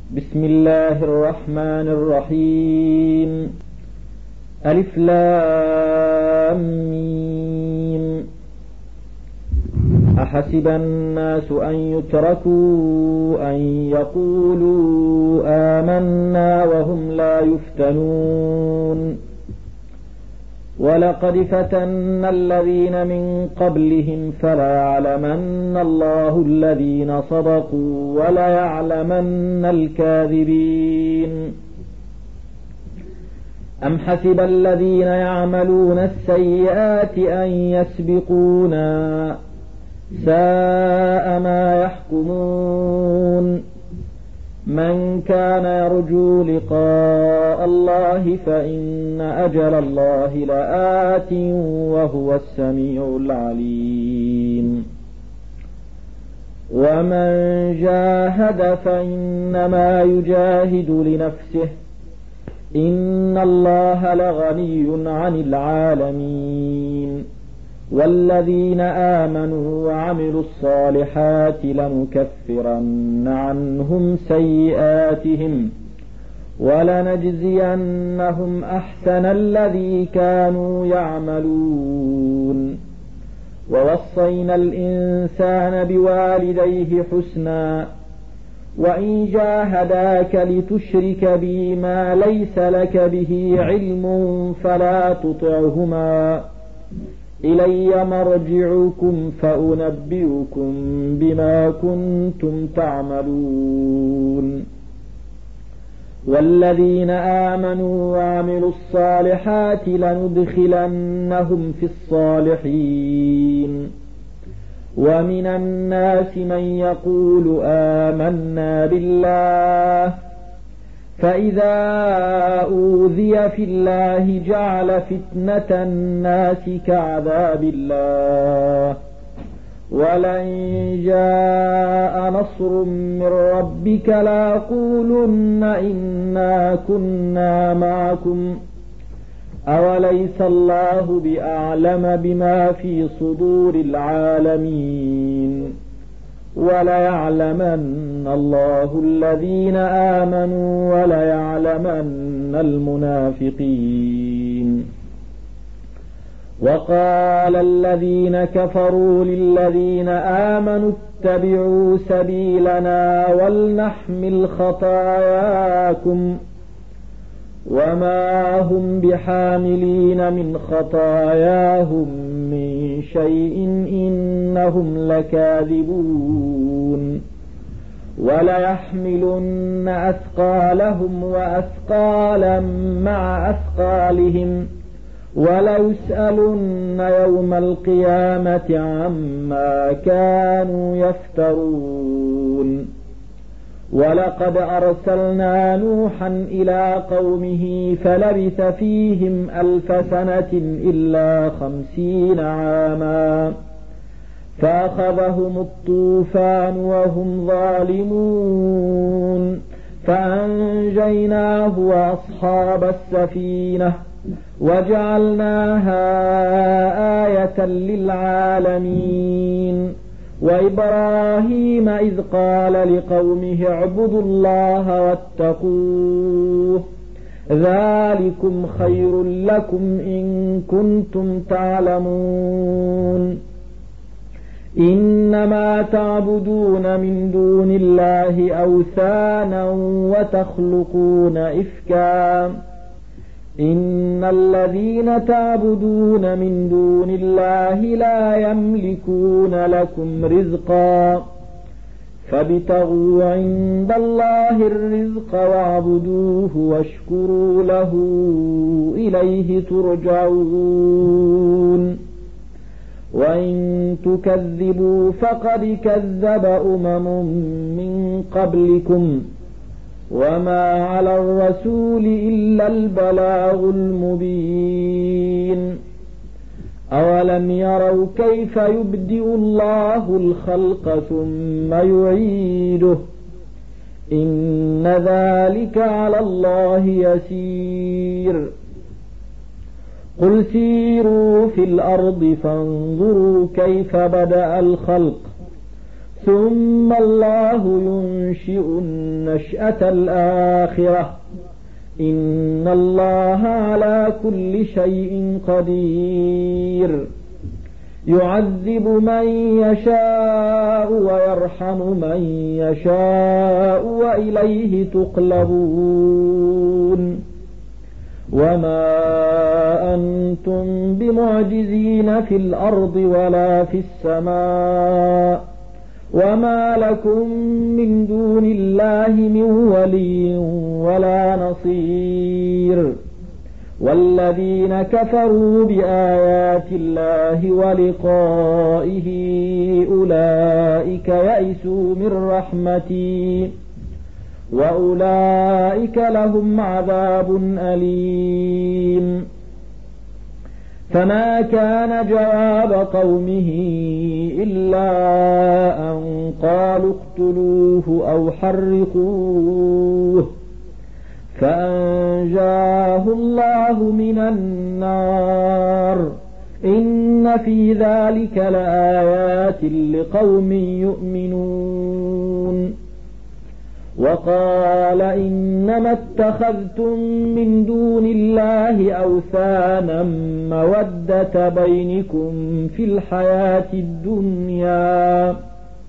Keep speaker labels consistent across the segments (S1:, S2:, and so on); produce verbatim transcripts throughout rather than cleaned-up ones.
S1: بسم الله الرحمن الرحيم. ألف لام ميم. أحسب الناس أن يتركوا أن يقولوا آمنا وهم لا يفتنون ولقد فتنا الذين من قبلهم فليعلمن الله الذين صدقوا وليعلمن الكاذبين. أم حسب الذين يعملون السيئات أن يسبقونا ساء ما يحكمون. من كان يرجو لقاء الله فإن أجل الله لآت وهو السميع العليم. ومن جاهد فإنما يجاهد لنفسه إن الله لغني عن العالمين. والذين آمنوا وعملوا الصالحات لنكفرن عنهم سيئاتهم ولنجزينهم أحسن الذي كانوا يعملون. ووصينا الإنسان بوالديه حسنا وإن جاهداك لتشرك بي ما ليس لك به علم فلا تطعهما إلي مرجعكم فأنبئكم بما كنتم تعملون. والذين آمنوا وعملوا الصالحات لندخلنهم في الصالحين. ومن الناس من يقول آمنا بالله فإذا أوذي في الله جعل فتنة الناس كعذاب الله. ولئن جاء نصر من ربك ليقولن إنا كنا معكم أوليس الله بأعلم بما في صدور العالمين. وليعلمن الله الذين آمنوا وليعلمن المنافقين. وقال الذين كفروا للذين آمنوا اتبعوا سبيلنا ولنحمل خطاياكم وما هم بحاملين من خطاياهم من شيء إنهم لكاذبون. وليحملن أثقالهم وأثقالا مع أثقالهم وليسألن يوم القيامة عما كانوا يفترون. ولقد أرسلنا نوحا إلى قومه فلبث فيهم ألف سنة إلا خمسين عاما فأخذهم الطوفان وهم ظالمون فأنجيناه وأصحاب السفينة وجعلناها آية للعالمين. وإبراهيم إذ قال لقومه اعبدوا الله واتقوه ذلكم خير لكم إن كنتم تعلمون. إنما تعبدون من دون الله أوثانا وتخلقون إفكا إن الذين تعبدون من دون الله لا يملكون لكم رزقا فابتغوا عند الله الرزق واعبدوه واشكروا له إليه ترجعون. وإن تكذبوا فقد كذب أمم من قبلكم وما على الرسول إلا البلاغ المبين. أولم يروا كيف يبدئ الله الخلق ثم يعيده إن ذلك على الله يسير. قل سيروا في الأرض فانظروا كيف بدأ الخلق ثم الله ينشئ النشأة الآخرة إن الله على كل شيء قدير يعذب من يشاء ويرحم من يشاء وإليه تقلبون وما أنتم بمعجزين في الأرض ولا في السماء وما لكم من دون الله من ولي ولا نصير والذين كفروا بآيات الله ولقائه أولئك يئسوا من رحمتي وأولئك لهم عذاب أليم فما كان جواب قومه إلا أن قالوا اقتلوه أو حرقوه فأنجاه الله من النار إن في ذلك لآيات لقوم يؤمنون وقال إنما اتخذتم من دون الله أوثانا مودة بينكم في الحياة الدنيا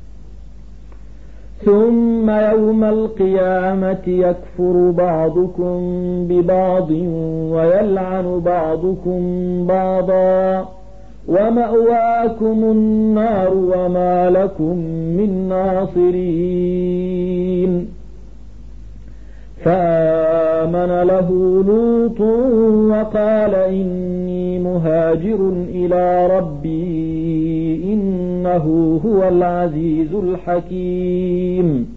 S1: ثم يوم القيامة يكفر بعضكم ببعض ويلعن بعضكم بعضا ومأواكم النار وما لكم من ناصرين فآمن له لوط وقال إني مهاجر إلى ربي إنه هو العزيز الحكيم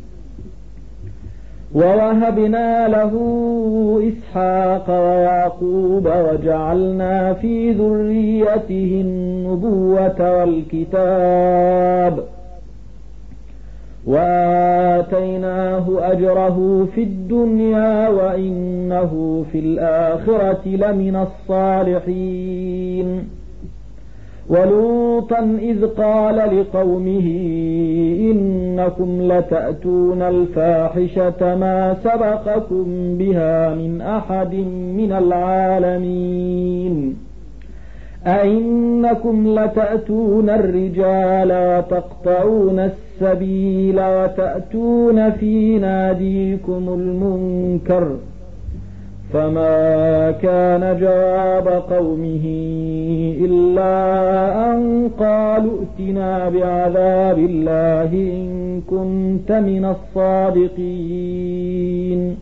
S1: ووهبنا له إسحاق ويعقوب وجعلنا في ذريته النبوة والكتاب وآتيناه أجره في الدنيا وإنه في الآخرة لمن الصالحين ولوطا إذ قال لقومه إنكم لتأتون الفاحشة ما سبقكم بها من أحد من العالمين أئنكم لتأتون الرجال وتقطعون السبيل وتأتون في ناديكم المنكر فما كان جواب قومه إلا أن قالوا ائتنا بعذاب الله إن كنت من الصادقين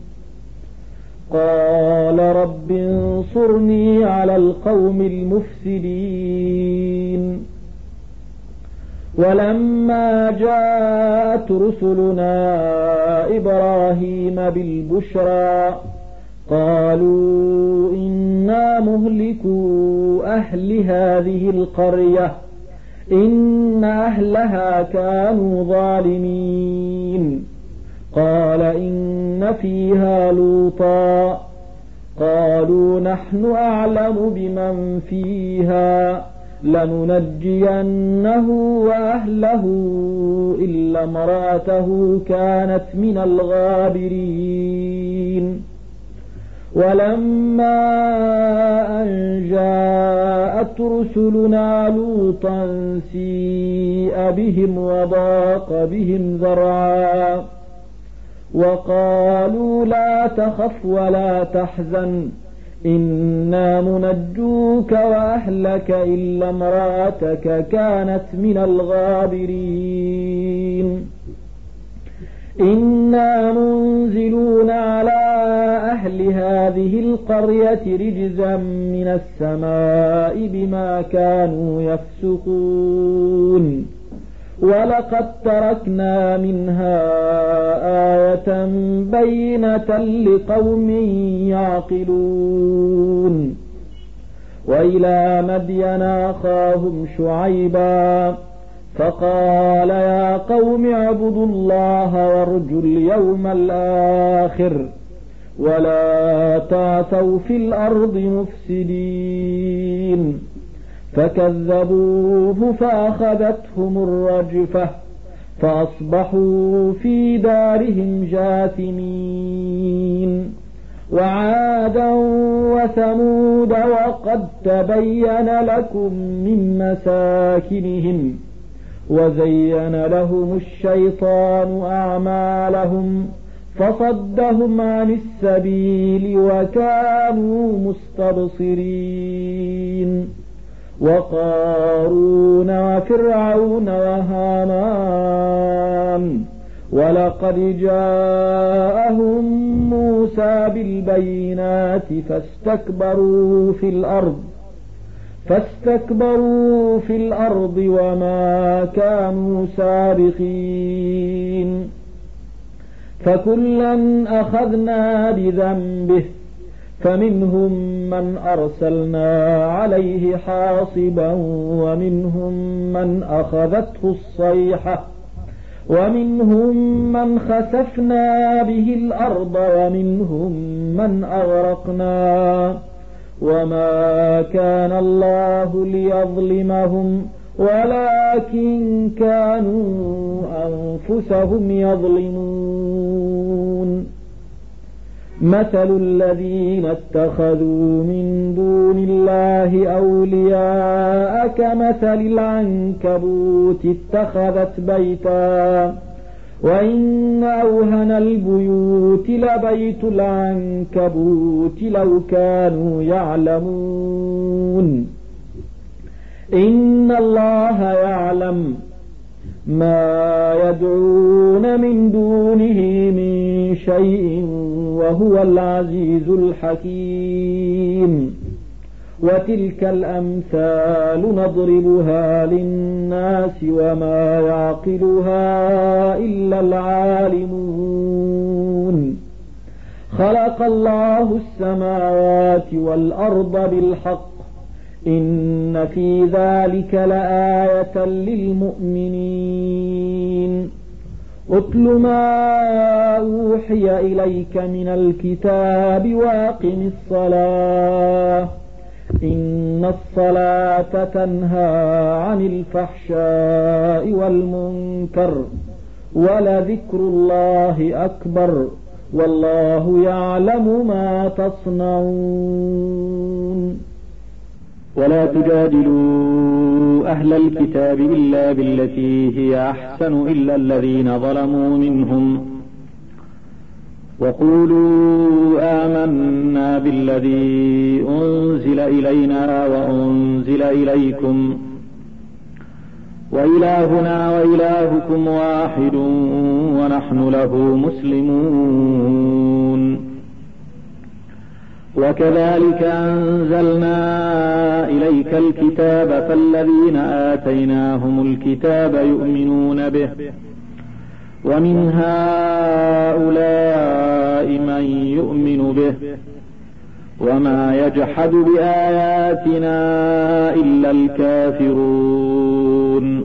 S1: قال رب انصرني على القوم المفسدين ولما جاءت رسلنا إبراهيم بالبشرى قالوا إنا مهلكو أهل هذه القرية إن أهلها كانوا ظالمين قال إن فيها لوطا قالوا نحن أعلم بمن فيها لننجينه وأهله إلا امرأته كانت من الغابرين ولما أن جاءت رسلنا لوطا سيء بهم وضاق بهم ذرعا وقالوا لا تخف ولا تحزن إنا منجوك وأهلك إلا امرأتك كانت من الغابرين إنا منزلون على أهل هذه القرية رجزا من السماء بما كانوا يفسقون ولقد تركنا منها آية بينة لقوم يعقلون وإلى مدين أخاهم شعيبا فقال يا قوم اعبدوا الله وارجوا اليوم الآخر ولا تعثوا في الأرض مفسدين فكذبوه فأخذتهم الرجفة فأصبحوا في دارهم جاثمين وعادا وثمود وقد تبين لكم من مساكنهم وزين لهم الشيطان أعمالهم فصدهم عن السبيل وكانوا مستبصرين وقارون وفرعون وهامان ولقد جاءهم موسى بالبينات فاستكبروا في الأرض فاستكبروا في الأرض وما كانوا سابقين فكلا أخذنا بذنبه فمنهم من أرسلنا عليه حاصبا ومنهم من أخذته الصيحة ومنهم من خسفنا به الأرض ومنهم من أغرقنا وما كان الله ليظلمهم ولكن كانوا أنفسهم يظلمون مثل الذين اتخذوا من دون الله أولياء كمثل العنكبوت اتخذت بيتا وإن أوهن البيوت لبيت العنكبوت لو كانوا يعلمون إن الله يعلم ما يدعون من دونه من شيء وهو العزيز الحكيم وتلك الأمثال نضربها للناس وما يعقلها إلا العالمون خلق الله السماوات والأرض بالحق إن في ذلك لآية للمؤمنين أتل ما أوحي إليك من الكتاب وأقم الصلاة إن الصلاة تنهى عن الفحشاء والمنكر ولذكر الله أكبر والله يعلم ما تصنعون
S2: ولا تجادلوا أهل الكتاب إلا بالتي هي أحسن إلا الذين ظلموا منهم وقولوا آمنا بالذي أنزل إلينا وأنزل إليكم وإلهنا وإلهكم واحد ونحن له مسلمون وكذلك أنزلنا إليك الكتاب فالذين آتيناهم الكتاب يؤمنون به ومن هؤلاء من يؤمن به وما يجحد بآياتنا إلا الكافرون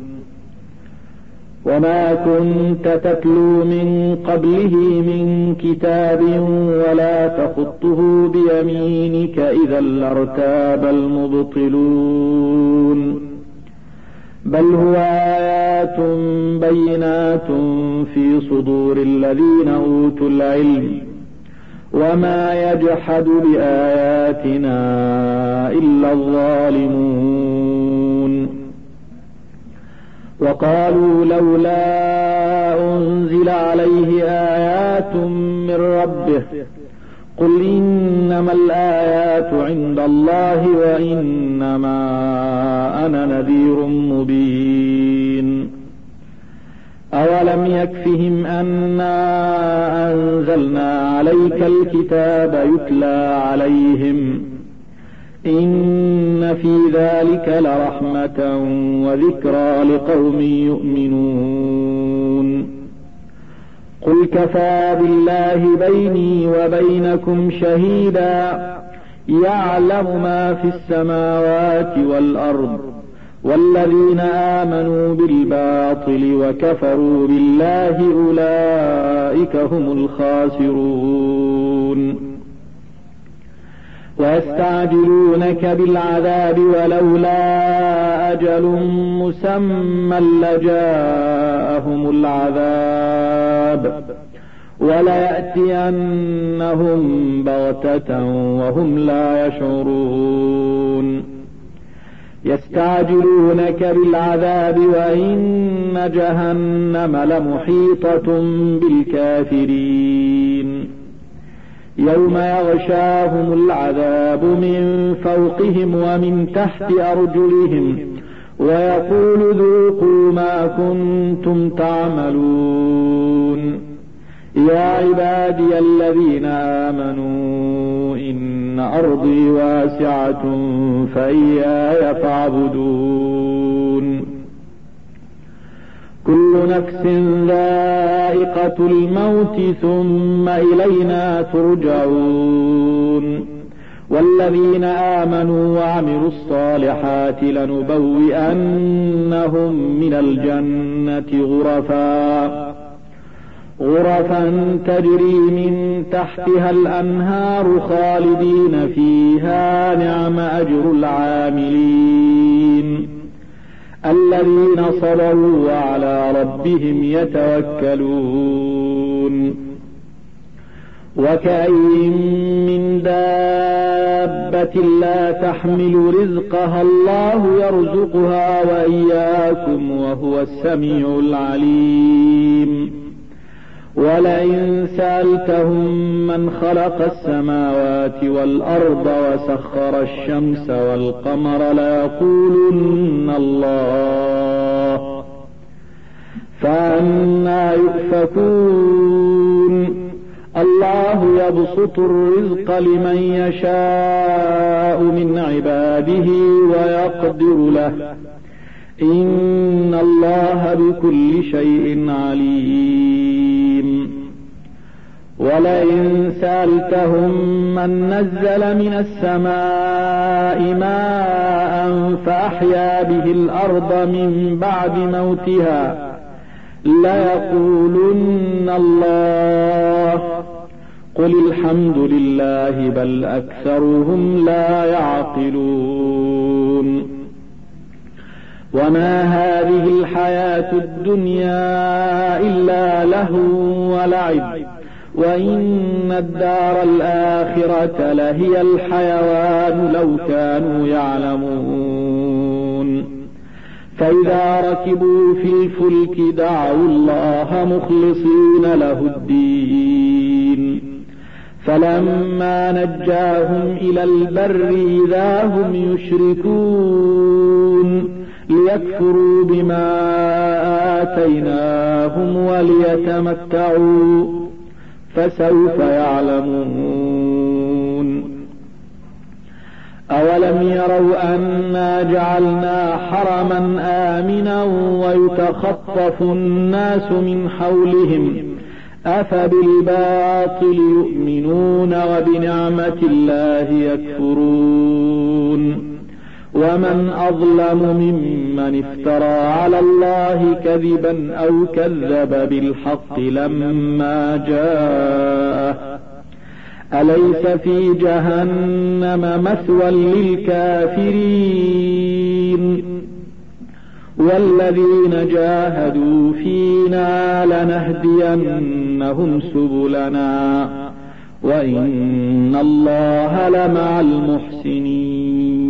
S2: وما كنت تتلو من قبله من كتاب ولا تخطه بيمينك إذا لارتاب المبطلون بل هو آيات بينات في صدور الذين أوتوا العلم وما يجحد بآياتنا إلا الظالمون وقالوا لولا أنزل عليه آيات من ربه قل إنما الآيات عند الله وإنما أنا نذير مبين أولم يكفهم أنا أنزلنا عليك الكتاب يتلى عليهم إن في ذلك لرحمة وذكرى لقوم يؤمنون قل كفى بالله بيني وبينكم شهيدا يعلم ما في السماوات والأرض والذين آمنوا بالباطل وكفروا بالله أولئك هم الخاسرون ويستعجلونك بالعذاب ولولا أجل مسمى لجاءهم العذاب وليأتينهم بغتة وهم لا يشعرون يستعجلونك بالعذاب وإن جهنم لمحيطة بالكافرين يوم يغشاهم العذاب من فوقهم ومن تحت أرجلهم ويقول ذوقوا ما كنتم تعملون يا عبادي الذين آمنوا إن أرضي واسعة فإياي فاعبدون كل نفس ذائقة الموت ثم إلينا ترجعون والذين آمنوا وعملوا الصالحات لنبوئنهم من الجنة غرفا غرفا تجري من تحتها الأنهار خالدين فيها نعم أجر العاملين الذين صبروا وعلى ربهم يتوكلون وكأين من دابة لا تحمل رزقها الله يرزقها وإياكم وهو السميع العليم ولئن سألتهم من خلق السماوات والأرض وسخر الشمس والقمر ليقولن الله فأنى يؤفكون الله يبسط الرزق لمن يشاء من عباده ويقدر له إن الله بكل شيء عليم ولئن سألتهم من نزل من السماء ماء فأحيا به الأرض من بعد موتها ليقولن الله قل الحمد لله بل أكثرهم لا يعقلون وما هذه الحياة الدنيا إلا لهو ولعب وإن الدار الآخرة لهي الحيوان لو كانوا يعلمون فإذا ركبوا في الفلك دعوا الله مخلصين له الدين فلما نجاهم إلى البر إذا هم يشركون ليكفروا بما آتيناهم وليتمتعوا فسوف يعلمون أولم يروا أنا جعلنا حرما آمنا ويتخطف الناس من حولهم أفبالباطل يؤمنون وبنعمة الله يكفرون ومن أظلم ممن افترى على الله كذبا أو كذب بالحق لما جاءه أليس في جهنم مثوى للكافرين والذين جاهدوا فينا لنهدينهم سبلنا وإن الله لمع المحسنين